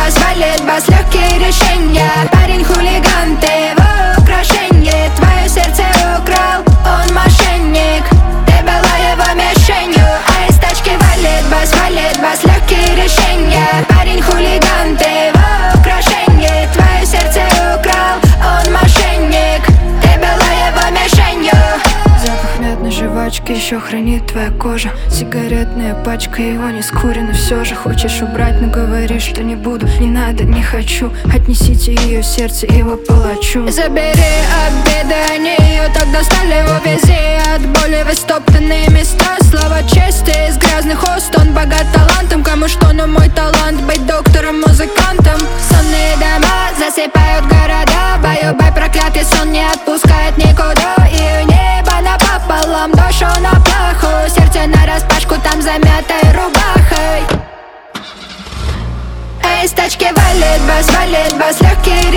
валит бас, легкие решения. Парень хулиган, ты его украшение. Твое сердце украл, он мошенник. Ты была его мишенью. А из тачки валит бас, легкие решения. Парень хулиган, ты его украшение. Твое сердце украл, он мошенник. Ты была его мишенью. Запах мятной жвачки еще хранит твоя кожа. Сигаретная пачка, его не скурено. Все же хочешь убрать, но говоришь, что не буду. Не надо, не хочу. Отнесите ее в сердце его палачу. Забери обиды, они ее так достали. Увези от боли в истоптанные места. Слова чести из грязных уст. Он богат талантом, кому что, но мой талант быть доктором, музыкантом. Сонные дома засыпают города. Баю-бай, проклятый сон не отпускает никуда. И небо напополам, душу на плаху. Сердце нараспашку, там замятой рубахой. А из тачки валит бас, легкие